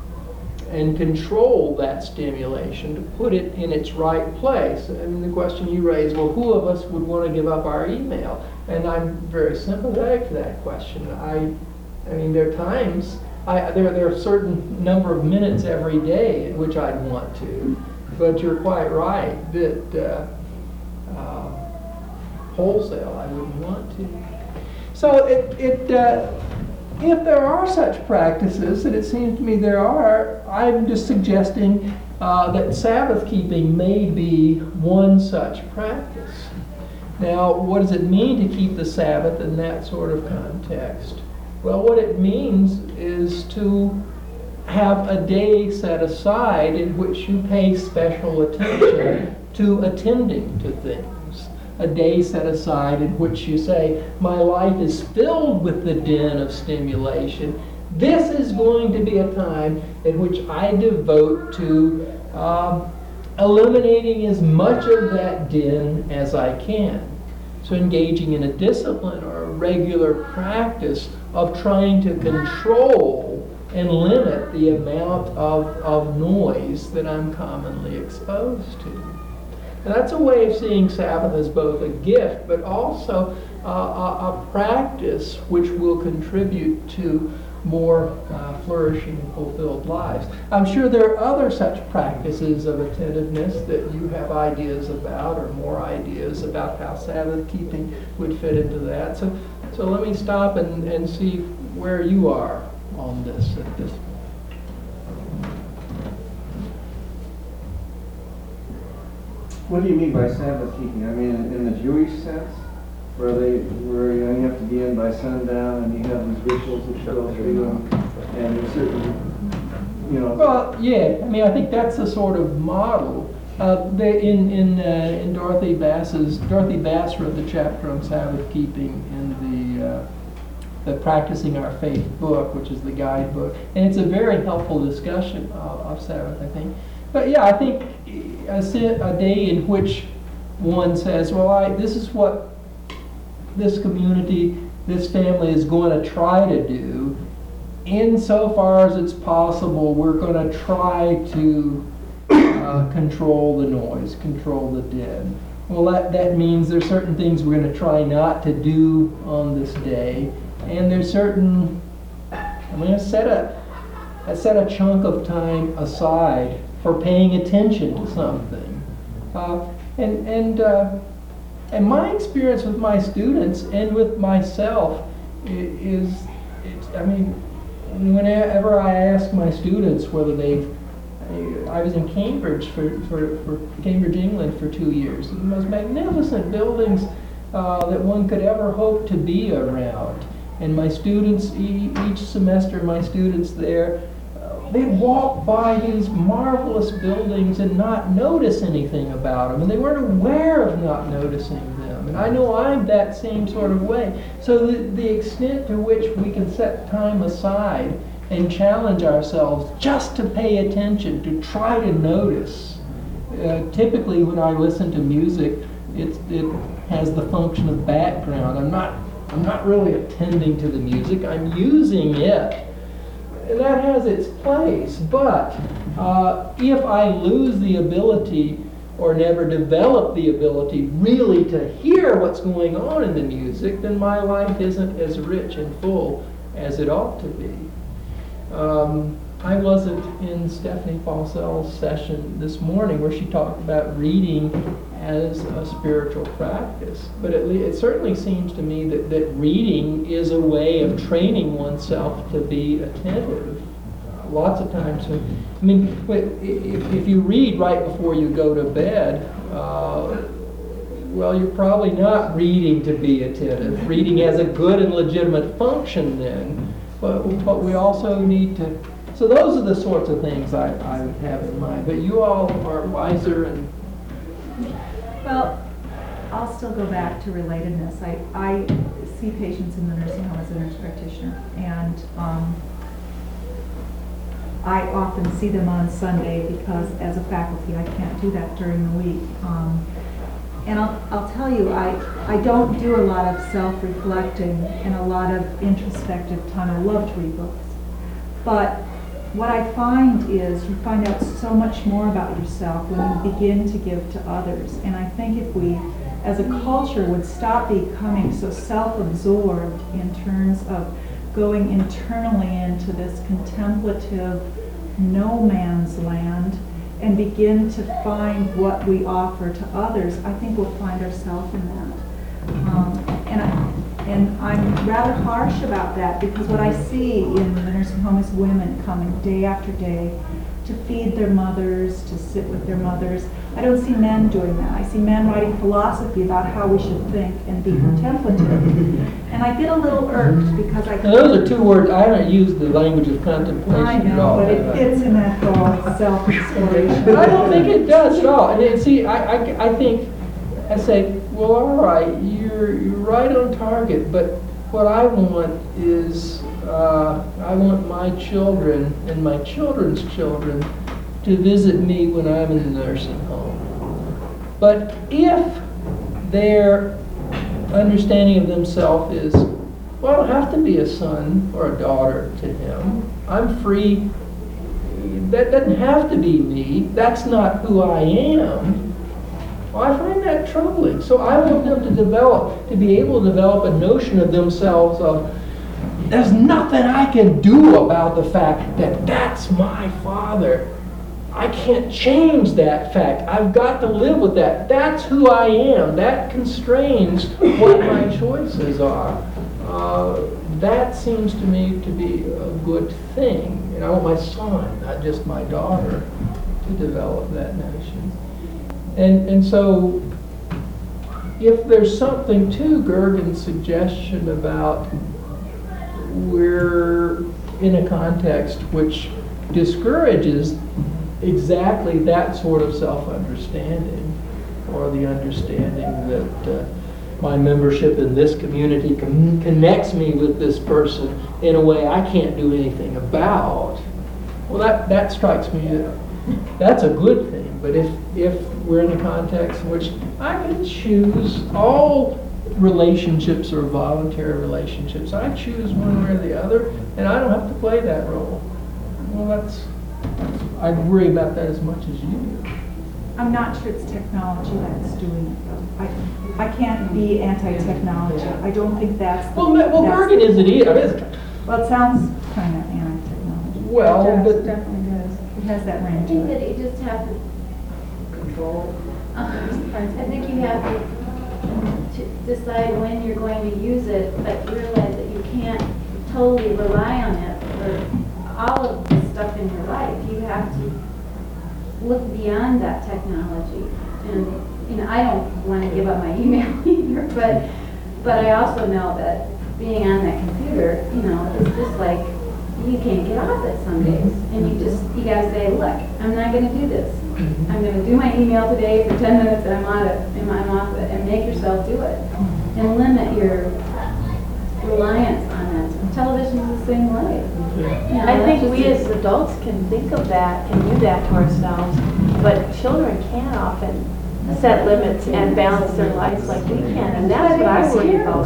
and control that stimulation, to put it in its right place. I mean, the question you raised, well, who of us would want to give up our email? And I'm very sympathetic to that question. I, I mean, there are times, I, there, there are a certain number of minutes every day in which I'd want to, but you're quite right that uh, uh, wholesale I wouldn't want to. So it, it uh, if there are such practices, and it seems to me there are, I'm just suggesting uh, that Sabbath keeping may be one such practice. Now, what does it mean to keep the Sabbath in that sort of context? Well, what it means is to have a day set aside in which you pay special attention to attending to things. A day set aside in which you say, my life is filled with the din of stimulation. This is going to be a time in which I devote to um, eliminating as much of that din as I can. So engaging in a discipline or a regular practice of trying to control and limit the amount of, of noise that I'm commonly exposed to. And that's a way of seeing Sabbath as both a gift, but also uh, a, a practice which will contribute to more uh, flourishing and fulfilled lives. I'm sure there are other such practices of attentiveness that you have ideas about, or more ideas about how Sabbath keeping would fit into that. So, so let me stop and, and see where you are on this at this point. What do you mean by Sabbath keeping? I mean, in the Jewish sense, where they, where you know, you have to be in by sundown, and you have these rituals that go through them, and there's certain, you know. Well, yeah. I mean, I think that's the sort of model. Uh, they, in in uh, in Dorothy Bass's Dorothy Bass wrote the chapter on Sabbath keeping in the uh, the Practicing Our Faith book, which is the guidebook, and it's a very helpful discussion of, of Sabbath, I think. But yeah, I think a, a day in which one says, well, I, this is what this community, this family is going to try to do. Insofar as it's possible, we're going to try to uh, control the noise, control the din. Well, that, that means there's certain things we're going to try not to do on this day. And there's certain, I'm going to set a, I set a chunk of time aside for paying attention to something. Uh, and and uh, and my experience with my students and with myself is, it's, I mean, whenever I ask my students whether they've, I was in Cambridge for, for, for Cambridge, England for two years. The most magnificent buildings uh, that one could ever hope to be around. And my students, e each semester, my students there, they'd walk by these marvelous buildings and not notice anything about them, and they weren't aware of not noticing them. And I know I'm that same sort of way. So the, the extent to which we can set time aside and challenge ourselves just to pay attention, to try to notice. Uh, typically when I listen to music, it's, it has the function of background. I'm not, I'm not really attending to the music, I'm using it. And that has its place, but uh, if I lose the ability or never develop the ability really to hear what's going on in the music, then my life isn't as rich and full as it ought to be. Um, I wasn't in Stephanie Paulsell's session this morning where she talked about reading as a spiritual practice, but it, it certainly seems to me that, that reading is a way of training oneself to be attentive. lots of times. When, I mean, wh- if, if you read right before you go to bed, uh, well, you're probably not reading to be attentive. Reading has a good and legitimate function then, but, but we also need to, so those are the sorts of things I, I would have in mind. But you all are wiser and... Well, I'll still go back to relatedness. I, I see patients in the nursing home as a nurse practitioner, and um, I often see them on Sunday because as a faculty I can't do that during the week. Um, And I'll, I'll tell you, I, I don't do a lot of self-reflecting and a lot of introspective time. I love to read books. But what I find is you find out so much more about yourself when you begin to give to others. And I think if we, as a culture, would stop becoming so self-absorbed in terms of going internally into this contemplative no man's land and begin to find what we offer to others, I think we'll find ourselves in that. Um, and, I, and I'm rather harsh about that because what I see in the nursing home is women coming day after day to feed their mothers, to sit with their mothers. I don't see men doing that. I see men writing philosophy about how we should think and be contemplative. And I get a little irked because I... Now, those are two words, I don't use the language of contemplation I at all. know, but it fits in that whole self-exploration. But I don't think it does at all. And then, see, I, I, I think, I say, well, all right, you're, you're right on target, but what I want is, uh, I want my children and my children's children to visit me when I'm in the nursing home. But if their understanding of themselves is, well, I don't have to be a son or a daughter to him. I'm free. That doesn't have to be me. That's not who I am. Well, I find that troubling. So I want them to develop, to be able to develop a notion of themselves of, there's nothing I can do about the fact that that's my father. I can't change that fact. I've got to live with that. That's who I am. That constrains what my choices are. Uh, that seems to me to be a good thing. And I want my son, not just my daughter, to develop that notion. And, and so, if there's something to Gergen's suggestion about we're in a context which discourages exactly that sort of self-understanding, or the understanding that uh, my membership in this community con connects me with this person in a way I can't do anything about. Well, that, that strikes me, uh, that's a good thing. But if, if we're in a context in which I can choose, all relationships are voluntary relationships. I choose one way or the other, and I don't have to play that role. Well, that's, I worry about that as much as you do. I'm not sure it's technology that's doing it, though. I, I can't be anti-technology. I don't think that's the... Well, well Gergen isn't either, is it? Well, it sounds kind of anti-technology. Well, it does, but... it definitely does. It has that I ring think to that it. you just have to, Control. uh, I think you have to, to decide when you're going to use it, but realize that you can't totally rely on it for all of the stuff in your life. You have to look beyond that technology. And, you know, I don't want to give up my email either, but, but I also know that being on that computer, you know, is just like, you can't get off it some days. And you just, you gotta say, look, I'm not gonna do this. I'm gonna do my email today for ten minutes and I'm on it, and I'm off it, and make yourself do it. And limit your reliance on that. Television is the same way. You know, I think that's we just- as adults can think of that, can do that to ourselves, but children can't often set limits and balance their lives like we can, and that's what I worry about.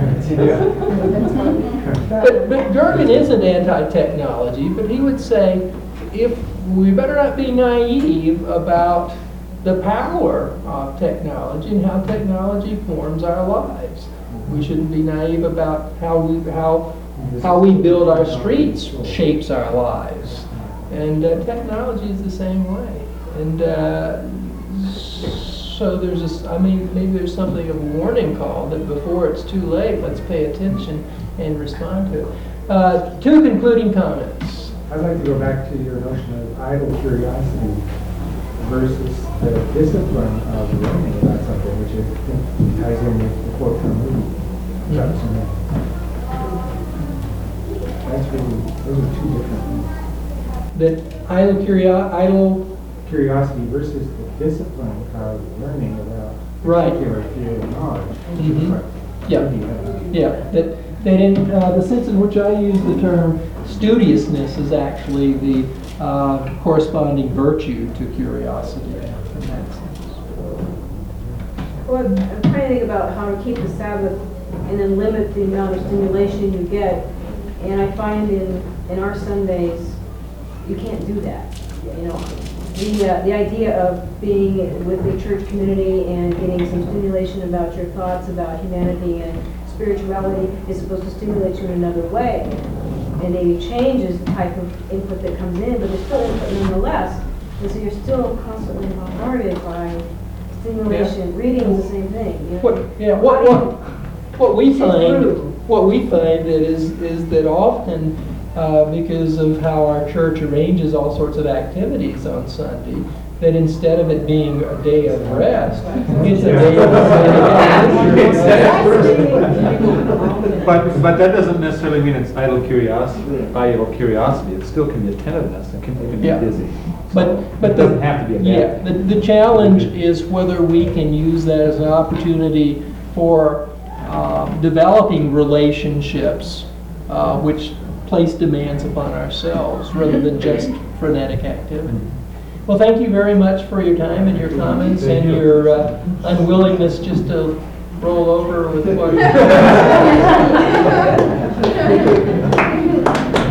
But, but Gergen isn't anti-technology, but he would say, if we better not be naive about the power of technology and how technology forms our lives. We shouldn't be naive about how we how how we build our streets shapes our lives, and uh, technology is the same way. And uh, so there's this, I mean, maybe there's something of a warning call that before it's too late, let's pay attention and respond to it. Uh, two concluding comments. I'd like to go back to your notion of idle curiosity versus the discipline of learning about something, which is, ties in with the quote from Moody. Jefferson. That's really, those are two different things. That idle curio- idle, Curiosity versus the discipline of learning about Right. a particular field of knowledge. Mhm. Yeah. Yeah. yeah, that, that in uh, the sense in which I use the term studiousness is actually the uh, corresponding virtue to curiosity in that sense. Well, I'm trying to think about how to keep the Sabbath and then limit the amount of stimulation you get. And I find in, in our Sundays, you can't do that, you know. The, uh, the idea of being with the church community and getting some stimulation about your thoughts about humanity and spirituality is supposed to stimulate you in another way. And maybe changes the type of input that comes in, but there's still input nonetheless. And so you're still constantly bombarded by stimulation. Yeah. Reading is the same thing. You know? What, yeah, what, what, what we find, what we find that is, is that often, uh, because of how our church arranges all sorts of activities on Sunday, that instead of it being a day of rest, it's a day of But, but that doesn't necessarily mean it's idle curiosity, idle curiosity. It still can be attentiveness and can even be Yeah. busy. But, but It the, doesn't have to be a bad yeah, thing. the, the challenge is whether we can use that as an opportunity for uh, developing relationships uh, which place demands upon ourselves rather than just frenetic activity. Well, thank you very much for your time and your comments and your uh, unwillingness just to roll over with what.